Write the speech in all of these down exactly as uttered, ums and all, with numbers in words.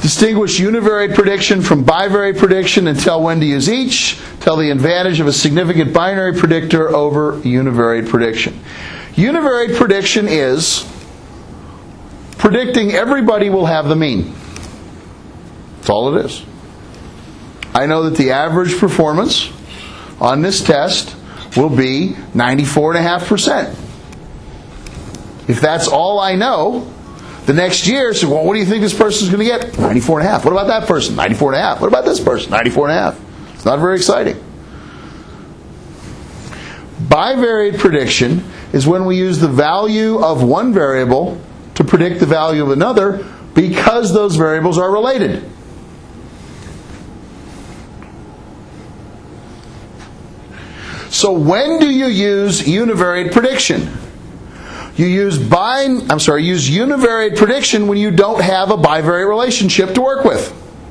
Distinguish univariate prediction from bivariate prediction and tell when to use each. Tell the advantage of a significant binary predictor over univariate prediction. Univariate prediction is predicting everybody will have the mean. That's all it is. I know that the average performance on this test will be ninety-four point five percent. If that's all I know, the next year, so well, what do you think this person's going to get? ninety-four point five. What about that person? ninety-four point five. What about this person? ninety-four point five. It's not very exciting. Bivariate prediction is when we use the value of one variable to predict the value of another because those variables are related. So when do you use univariate prediction? You use bi I'm sorry, use univariate prediction when you don't have a bivariate relationship to work with.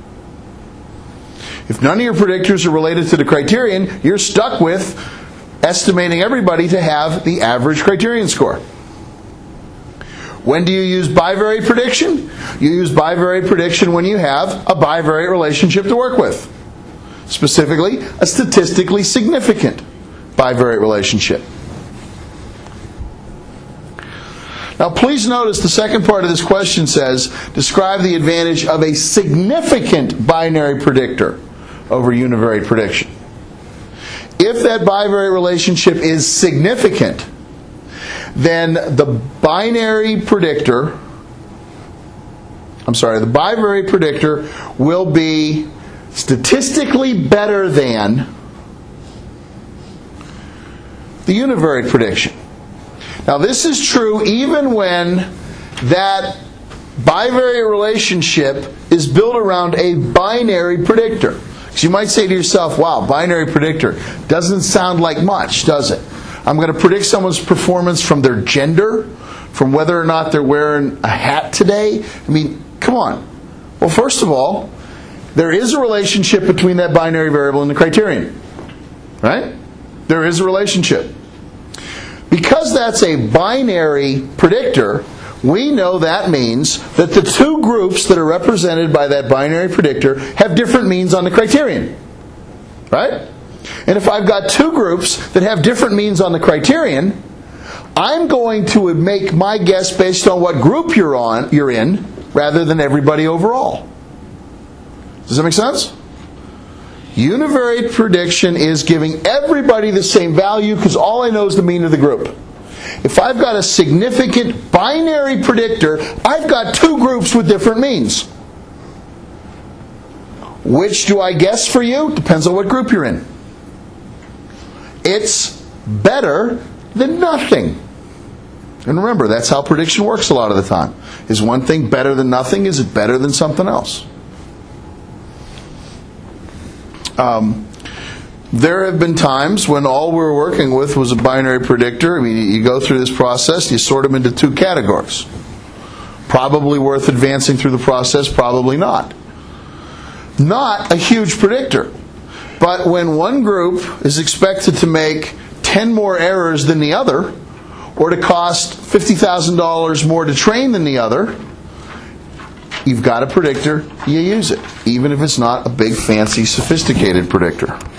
If none of your predictors are related to the criterion, you're stuck with estimating everybody to have the average criterion score. When do you use bivariate prediction? You use bivariate prediction when you have a bivariate relationship to work with. Specifically, a statistically significant bivariate relationship. Now please notice the second part of this question says, describe the advantage of a significant binary predictor over univariate prediction. If that bivariate relationship is significant, then the binary predictor, I'm sorry, the bivariate predictor will be statistically better than the univariate prediction. Now this is true even when that bivariate relationship is built around a binary predictor. So you might say to yourself, wow, binary predictor doesn't sound like much, does it? I'm going to predict someone's performance from their gender, from whether or not they're wearing a hat today. I mean, come on. Well, first of all, there is a relationship between that binary variable and the criterion. Right? There is a relationship. Because that's a binary predictor, we know that means that the two groups that are represented by that binary predictor have different means on the criterion. Right? And if I've got two groups that have different means on the criterion, I'm going to make my guess based on what group you're on, you're in, rather than everybody overall. Does that make sense? Univariate prediction is giving everybody the same value because all I know is the mean of the group. If I've got a significant binary predictor, I've got two groups with different means. Which do I guess for you? Depends on what group you're in. It's better than nothing. And remember, that's how prediction works a lot of the time. Is one thing better than nothing? Is it better than something else? Um, there have been times when all we were working with was a binary predictor. I mean, you go through this process, you sort them into two categories. Probably worth advancing through the process, probably not. Not a huge predictor. But when one group is expected to make ten more errors than the other, or to cost fifty thousand dollars more to train than the other, you've got a predictor, you use it, even if it's not a big, fancy, sophisticated predictor.